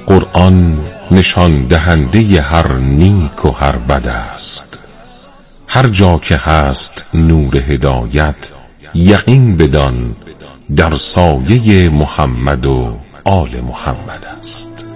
قرآن نشان دهنده هر نیک و هر بد است. هر جا که هست نور هدایت، یقین بدان در سایه محمد و آل محمد است.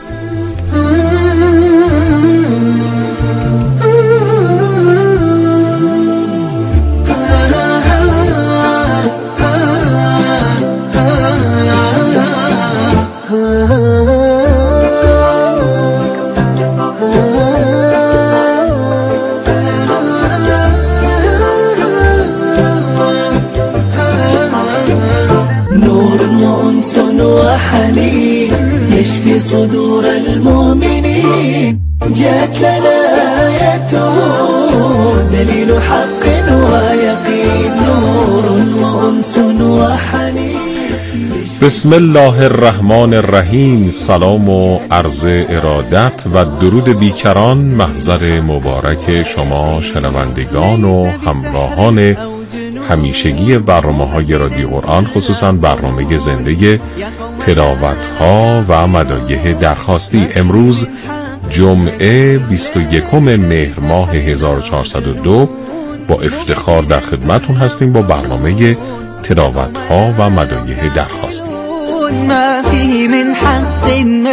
يشفي صدور المؤمنين، جاءت لنا آيته دليل حق ويقين، نور وأنس وحنين. بسم الله الرحمن الرحیم. سلام و عرض ارادت و درود بیکران محضر مبارک شما شنوندگان و همراهان همیشگی برنامه‌های رادیو قرآن، خصوصا برنامه زنده تلاوت‌ها و مدایح درخواستی. امروز جمعه 21 مهر ماه 1402 با افتخار در خدمتون هستیم با برنامه تلاوت‌ها و مدایح درخواستی. ما فيه من حق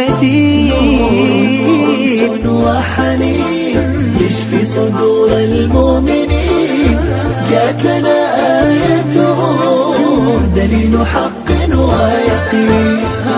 متين وحنين يشفي صدور المؤمنين، جاءت لنا آيته دليل حق ويقين.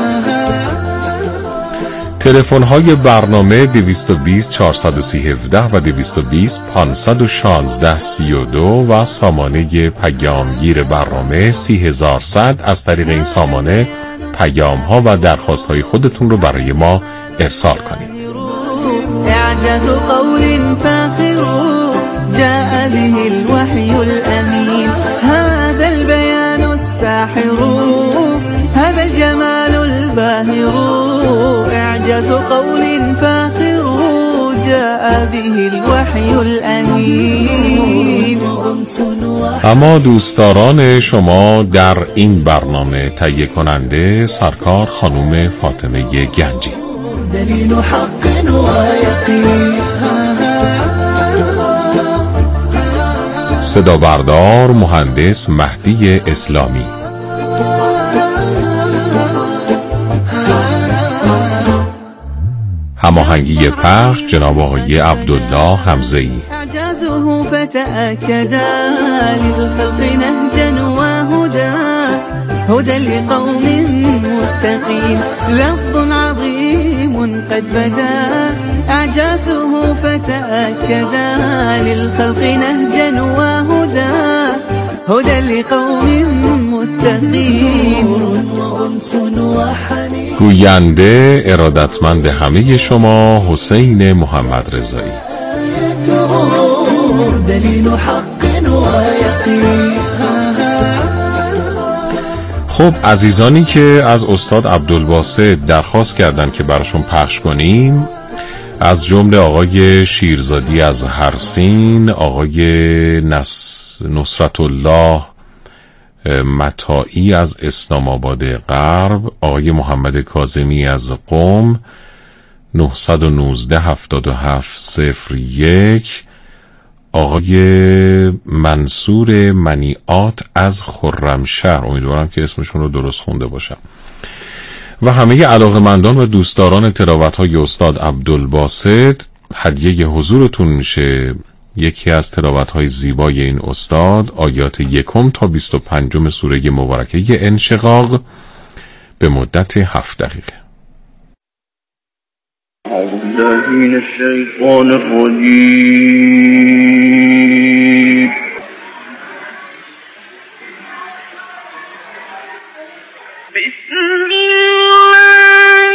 تلفن های برنامه 220 430 17 و 220 516 32 و سامانه پیامگیر برنامه 30100. از طریق این سامانه پیام ها و درخواست های خودتون رو برای ما ارسال کنید. اعجاز قول فاخر جاء به الوحي الامين، هذا البيان الساحر هذا الجمال الباهر، اعجاز قول فاخر جاء به الوحي الامين. اما دوستداران شما در این برنامه تهیه کننده سرکار خانم فاطمه گنجی، دلیل حق و یقین، صدا بردار مهندس مهدی اسلامی، هماهنگی پخش جناب آقای عبدالله حمزه‌ای. اعجازه فتأكدا للخلق نهجا وهدى، هدى لقوم متقين، لفظ عظيم قد بدا. اعجازه فتأكدا للخلق نهجا وهدى، هدى لقوم متقين، وأنس وحنين. گوینده ارادتمند همه شما حسین محمد رضایی. دلیل حق و یقین. خب عزیزانی که از استاد عبدالباسط درخواست کردن که براشون پخش کنیم، از جمله آقای شیرزادی از هرسین، آقای نصرت الله متاعی از اسلام آباد غرب، آقای محمد کاظمی از قم 919 77 01، آقای منصور منیعات از خرمشهر، امیدوارم که اسمشون رو درست خونده باشم، و همه علاقه‌مندان و دوستداران تلاوت‌های استاد عبدالباسط. هدیه حضورتون میشه یکی از تلاوت‌های زیبای این استاد، آیات 1 تا 25 سوره مبارکه انشقاق به مدت 7 دقیقه. اعوذ بالله من الشیطان الرجیم. بسم الله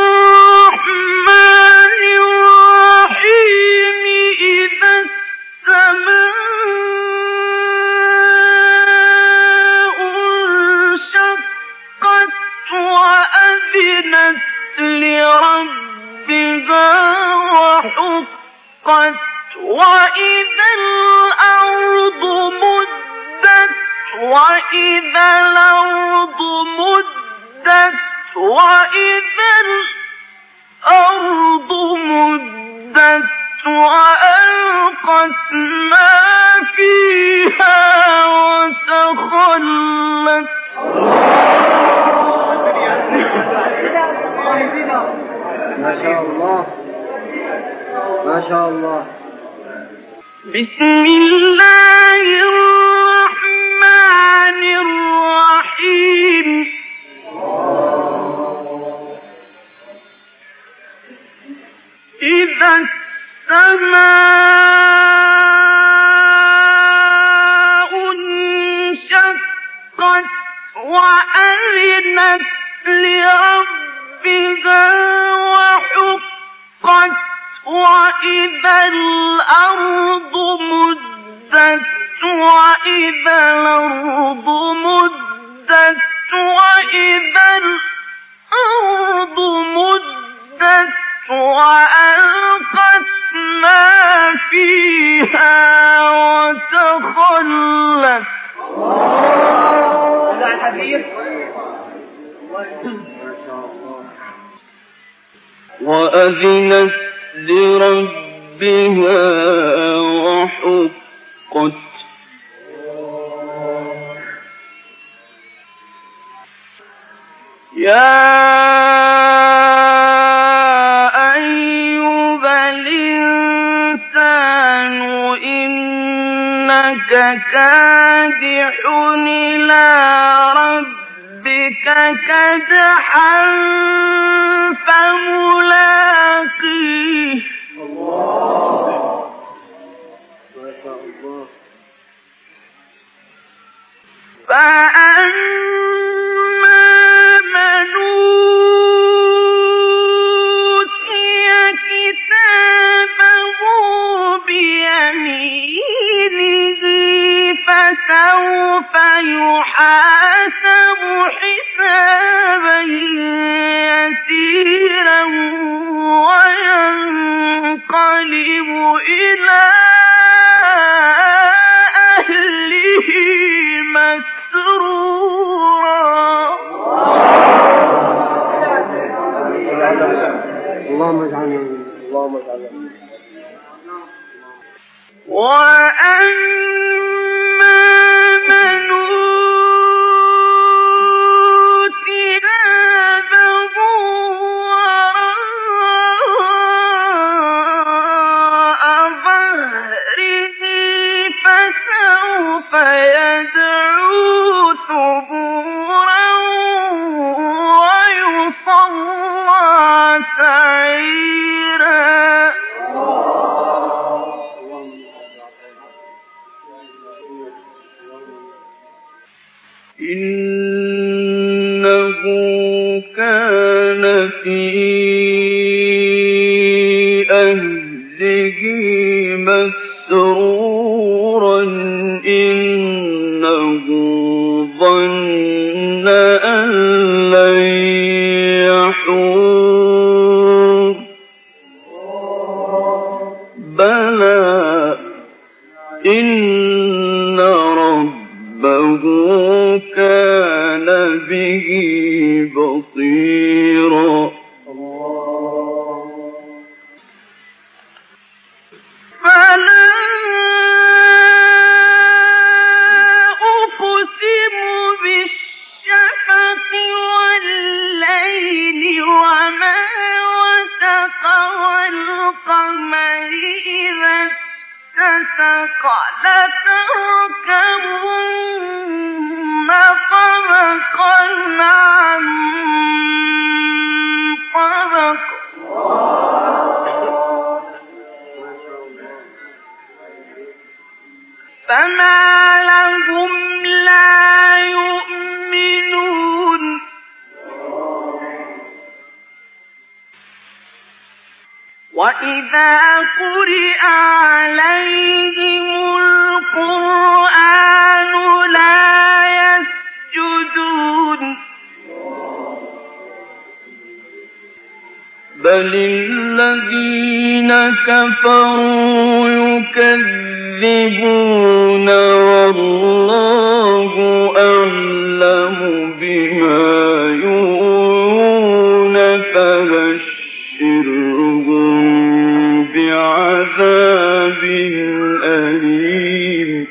الرحمن الرحیم. اذا السماء انشقت وأذنت لربها وحقت، وإذا الأرض مدت، وإذا الأرض مدت، وإذا ما شاء الله ما شاء الله. بسم الله الرحمن الرحيم. إذا السماء انشقت وأذنت لربها وحقت وإذا الأرض مدت وإذا الأرض مدت وإذا الأرض مدت وألقت ما فيها وتخلت. وأذنت لربها وحقت. يا أيها الإنسان إنك كادح إلى ربك كدحا فملاقيه. فأما من أوتي كتابه بيمينه فسوف يحاسب حسابا يسيرا وينقلب إلى أهله مسرورا. اللهم اجعلنا اللهم اجعلنا. وأما من أوتي كتابه وراء ظهره فسوف يدعو ثبورا ويصلى سعيرا. إنه كان في أهله مسرورا إنه ظن أن لن يحور. بلى إن ربه كان به بصيرا. فلا أقسم بالشفق والليل وما وسق والقمر إذا اتسق لتركبن طبقا عن طبق. فما لهم لا يؤمنون. وإذا قرئ عليهم القرآن لا يسجدون. بل الذين كفروا يكذبون والله أعلم بما يوعون فبشرهم بعذاب أليم.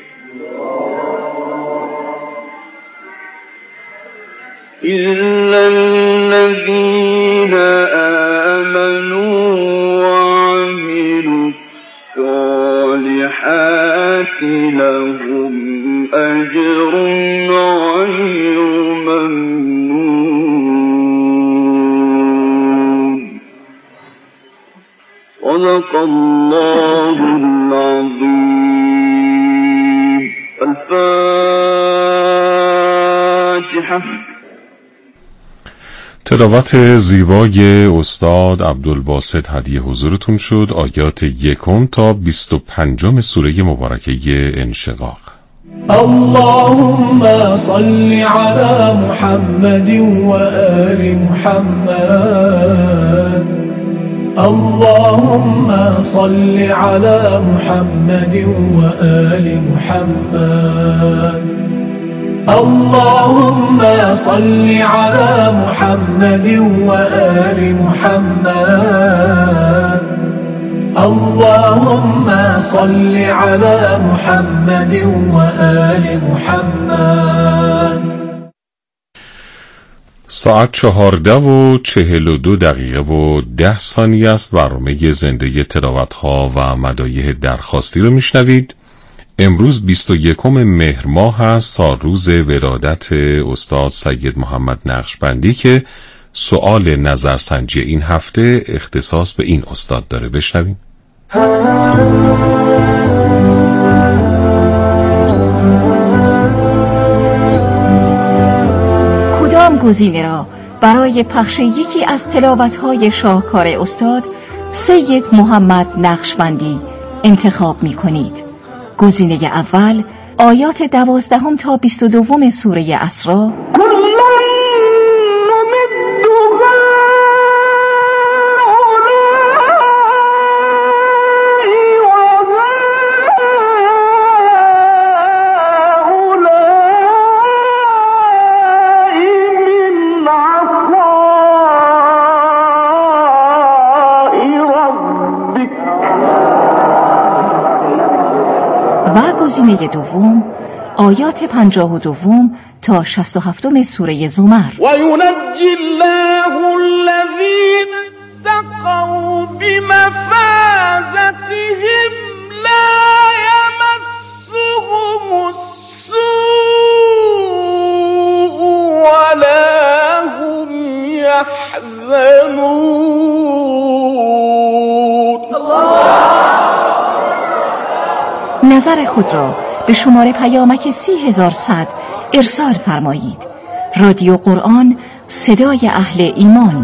إلا الذين صدق الله العظيم. الفاتحة. تلاوت زیبای استاد عبدالباسط هدیه حضورتون شد. آیات 1 تا 25 سوره مبارکه انشقاق. اللهم صل على محمد وآل محمد. اللهم صل على محمد وآل محمد. اللهم صل على محمد وآل محمد. اللهم صل على محمد وآل محمد. ساعت 14:42 است. برنامه زنده تلاوت‌ها و مدایح درخواستی رو میشنوید. امروز 21 مهر ماه هست، سالروز ولادت استاد سید محمد نقشبندی که سؤال نظرسنجی این هفته اختصاص به این استاد داره. بشنویم. کدام گزینه را برای پخش یکی از تلاوت‌های شاهکار استاد سید محمد نقشبندی انتخاب می‌کنید؟ گزینه اول آیات 12 تا 22 سوره اسراء، و گزینه دوم آیات 52 تا 67 سوره زمر. و ینجی الله الذین اتقوا بمفازتهم لا یمسهم السوء ولا هم یحزنون. نظر خود را به شماره پیامک 30100 ارسال فرمایید. رادیو قرآن، صدای اهل ایمان.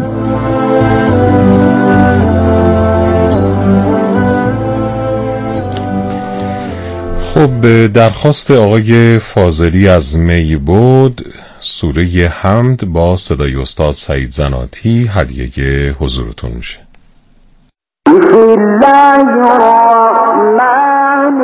خب، درخواست آقای فاضلی از می بود، سوره حمد با صدای استاد سعید زناتی هدیه حضورتون میشه. بسم الله الرحمن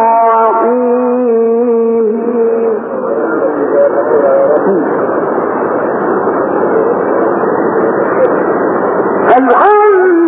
الرحيم.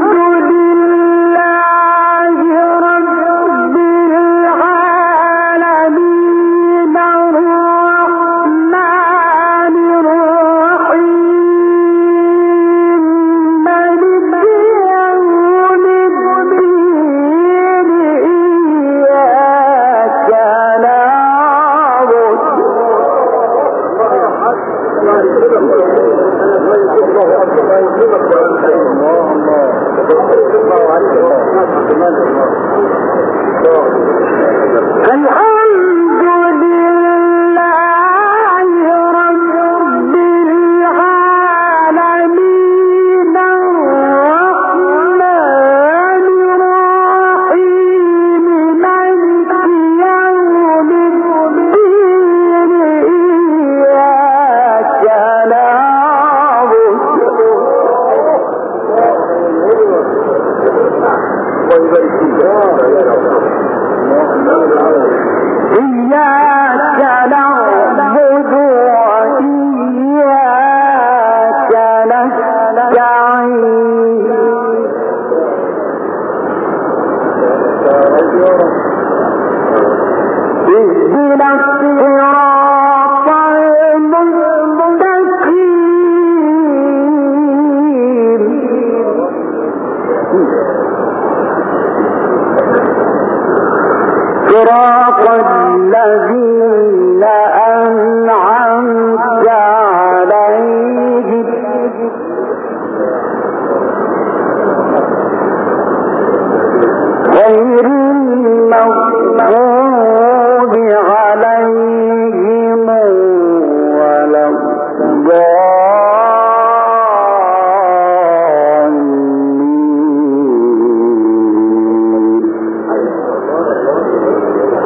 صراط الذين أنعمت عليهم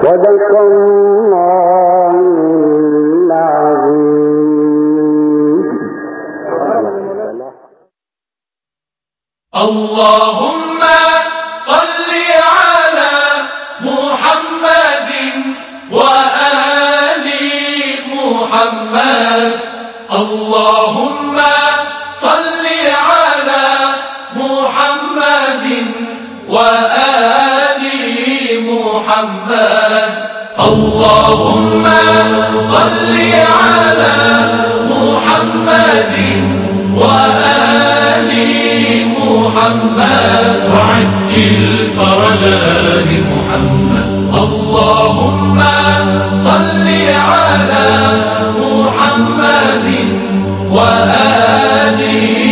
صدق الله العظيم. اللهم صل على محمد وآل محمد. اللهم صل على محمد وآل محمد. اللهم صل على محمد وآل محمد وعجل فرج آل محمد. اللهم صل على محمد وآل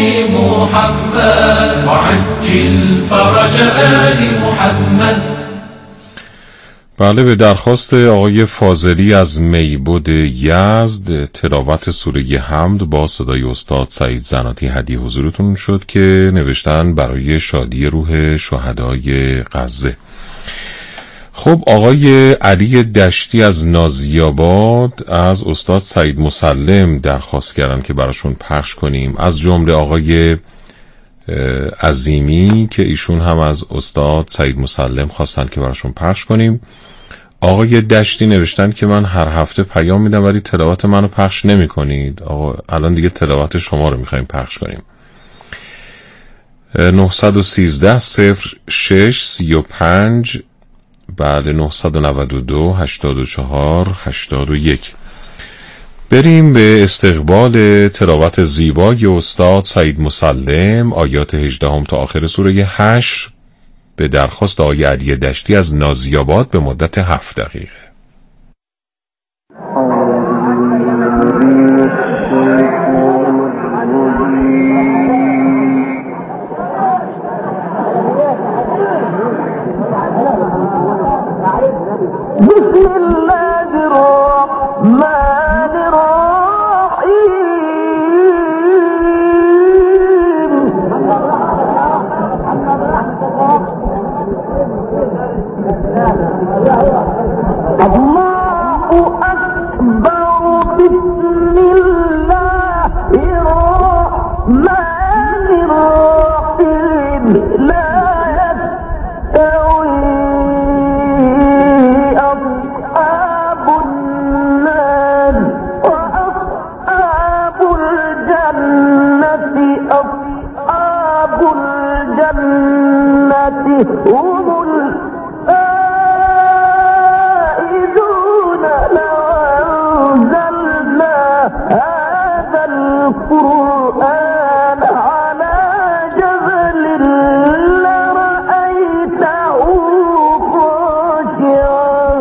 محمد وعجل فرج آل محمد. بله، به درخواست آقای فاضلی از میبود یزد تلاوت سوره حمد با صدای استاد سعید زناتی هدیه حضورتون شد که نوشتن برای شادی روح شهدای غزه. خب آقای علی دشتی از نازیاباد از استاد سعید مسلم درخواست کردن که براشون پخش کنیم، از جمله آقای عظیمی که ایشون هم از استاد سعید مسلم خواستن که براشون پخش کنیم. آقای دشتی نوشتن که من هر هفته پیام میدم ولی تلاوت منو پخش نمی کنید. آقا الان دیگه تلاوت شما رو میخوایم پخش کنیم. 913 06 35 بله 992 84 81. بریم به استقبال تلاوت زیبای استاد سعید مسلم، آیات 18 تا آخر سوره 8 به درخواست آقای علی دشتی از نازیاباد به مدت 7 دقیقه. بسم الله الرحمن الرحيم. الله أكبر. بسم الله الرحمن الرحيم. لا يستوي أصحاب النار وأصحاب الجنة. أصحاب الجنة هم الفائزون. لو أنزلنا هذا القرآن على جبل لرأيته خاشعا.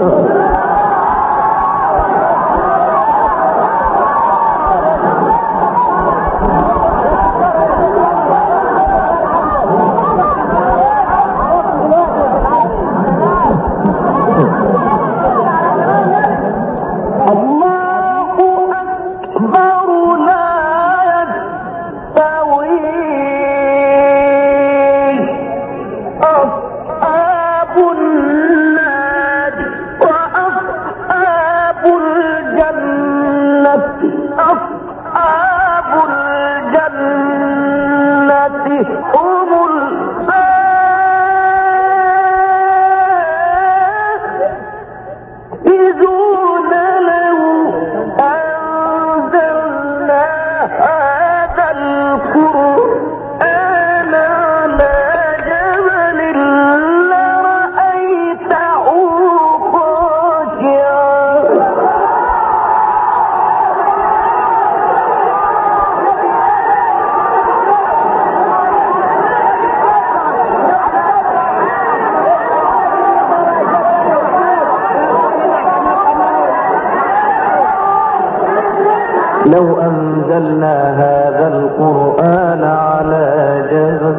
لو أنزلنا هذا القرآن على جبل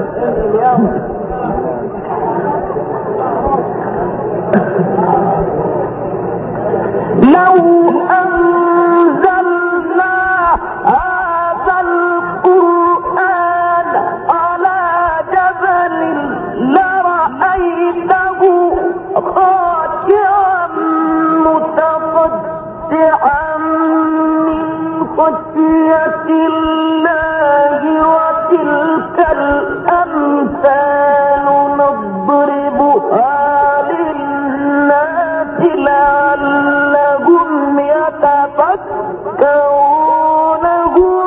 لو أنزلنا هذا القرآن على جبل لرأيته خاشعا للناس لعلهم يتفكرون هو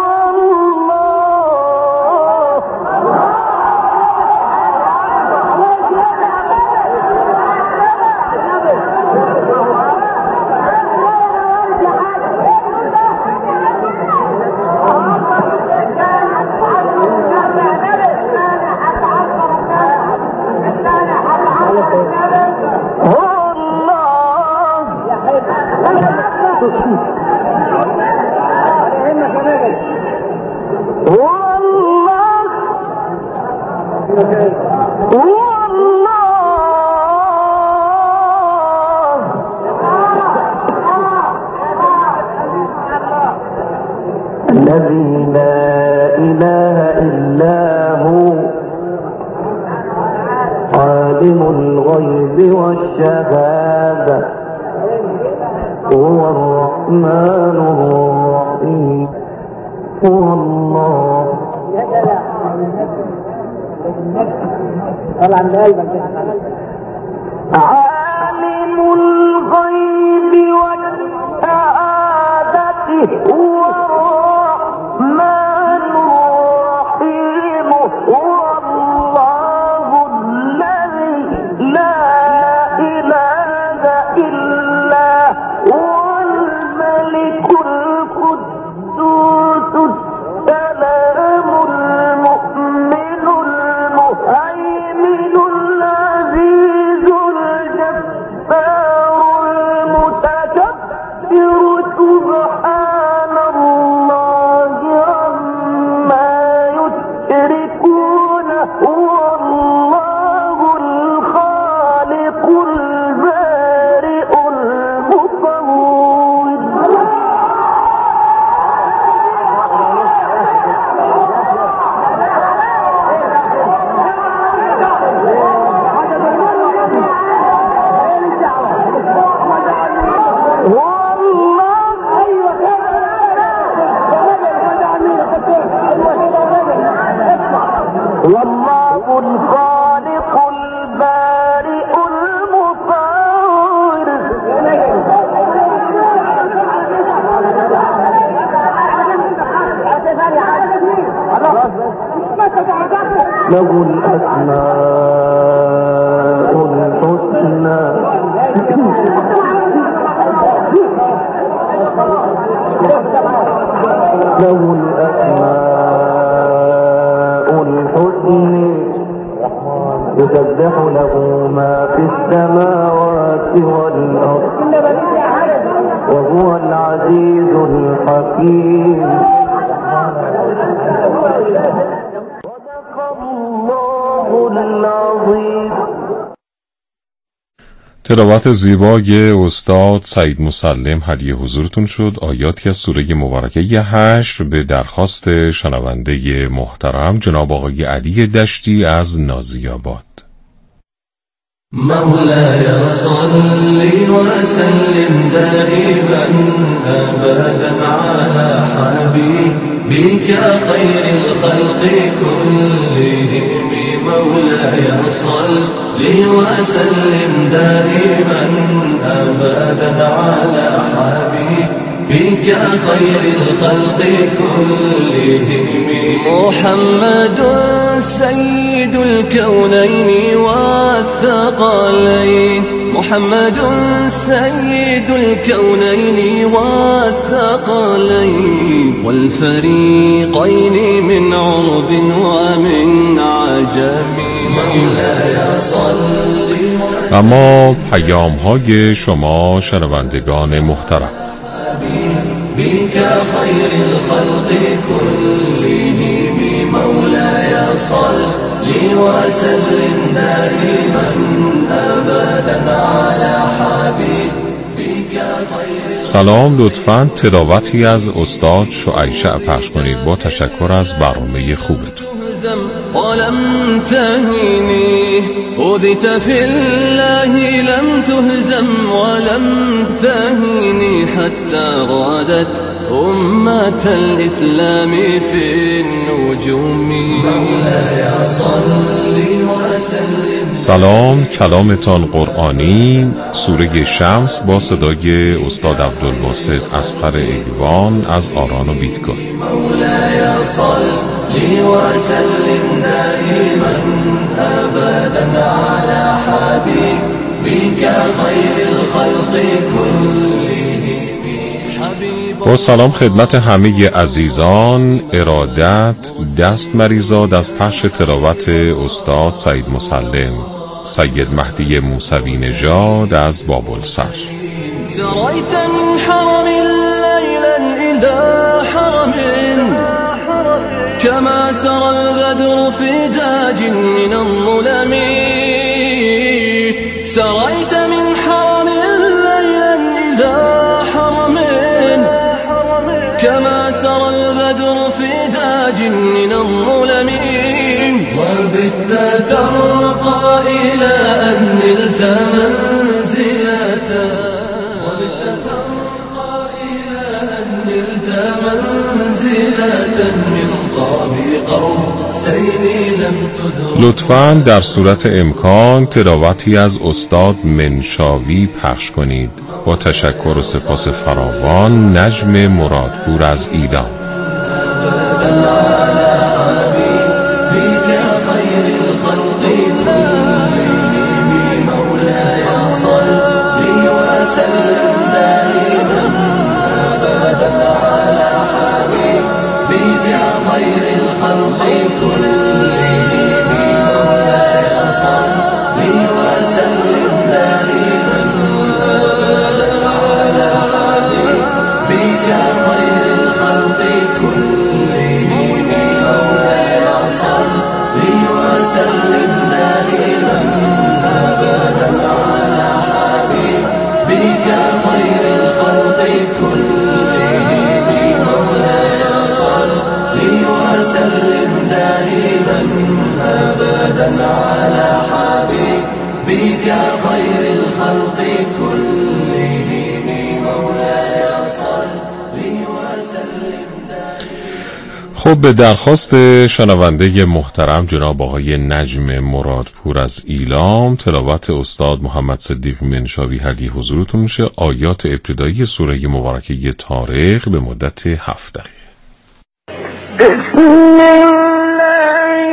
الذي لا إله إلا هو عالم الغيب والشهادة هو الرحمن الرحيم هو الله. عالم الغيب والشهادة هو الرحمن الرحيم هو الله الذي لا إله إلا هو الملك القدوس السلام المؤمن المهيمن العزيز الجبار المتكبر سبحان الله عما يشركون هو الله الخالق البارئ المصور. والله الخالق البارئ المصور. له الأسماء الحسنى له الأسماء الحسنى يسبح له ما في السماوات والأرض وهو العزيز الحكيم. صدق الله العظيم. تلاوت زیبای استاد سعید مسلم هدیه حضورتون شد. آیاتی از سوره مبارکه 8 به درخواست شنونده محترم جناب آقای علی دشتی از نازی‌آباد. مولاي صل وسلم دائما أبدا على حبيبك خير الخلق كلهم. مولاي صل وسلم دائما أبدا على حبيبك خير الخلق كلهم. محمد سيد الكونين والثقلين محمد سيد الكونين والثقلين والفريقين من عرب ومن عجم. مولاي صل. اما پیام های شما شنوندگان محترم، بك خير الخلق كلهم. مولاي صل وسلم دائما أبدا على حبيبك خير. سلام، لطفاً تلاوتی از استاد شعیشع پخش کنید. با تشکر از برنامه خوبتون. ولم تهني أوذيت في الله لم تهزم ولم تهني حتى غادت أمة الإسلام في النجوم. مولاي صل وسلم سلام، کلامتان قرآنی. سوره شمس با صدای استاد عبدالباسط اصغر ایوان از آران و بیتگاه. مولاي صلی و سلم دائما ابدا على حبیبک خیر الخلق كلهم. با سلام خدمت همه عزیزان. ارادت دست مریزاد از پخش تلاوت استاد سید مسلم سید مهدی موسوی نژاد از بابلسر. سريت من حرم ليلا إلى حرم كما سرى البدر في تاج من الظلم. سريت من حرم ليلا إلى حرم كما سرى البدر في تاج من الظلم. وبت ترقى إلى أن نلت منزلة. وبت ترقى إلى أن نلت منزلة من قاب قوسين لم تدرك. لطفاً در صورت امکان تلاوتی از استاد منشاوی پخش کنید. با تشکر و سپاس فراوان، نجم مرادپور از ایلام. خب، به درخواست شنونده محترم جناب آقای نجم مرادپور از ایلام، تلاوت استاد محمد صدیق منشاوی هدیه حضورتون میشه. آیات ابتدایی سوره مبارکه طارق به مدت 7 دقیقه. بسم الله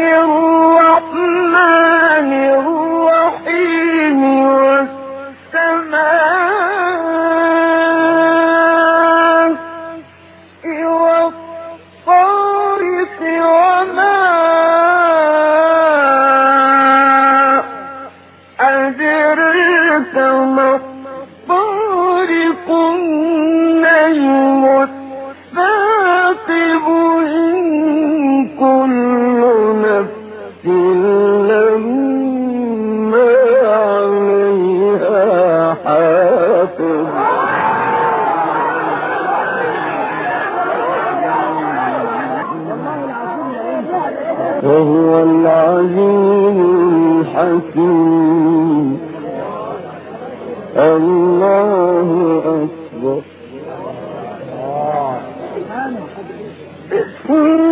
الرحمن الرحیم والسماء والطارق وما أدراك ما الطارق النجم الثاقب إن كل نفس لما عليها حافظ. وهو العزيز الحكيم. الله أكبر.